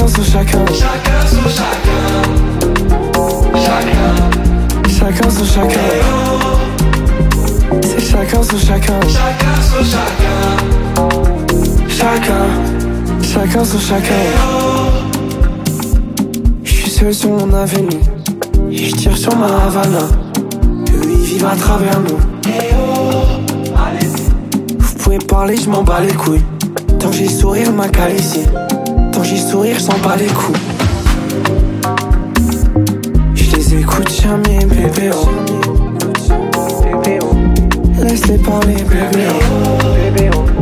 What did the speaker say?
Chacun sur chacun. Chacun sur chacun. Chacun sur chacun. C'est chacun sur chacun. Chacun sur chacun. Chacun sur chacun. J'suis seul sur mon avenue. Et j'tire sur ma Havana. Eux ils vivent à travers nous. Vous pouvez parler, j'm'en bats les couilles. Tant j'ai sourire, ma ici. Tant j'ai sourire, j'sens pas les coups. J'les écoute jamais, bébé oh. Laisse-les parler, bébé oh.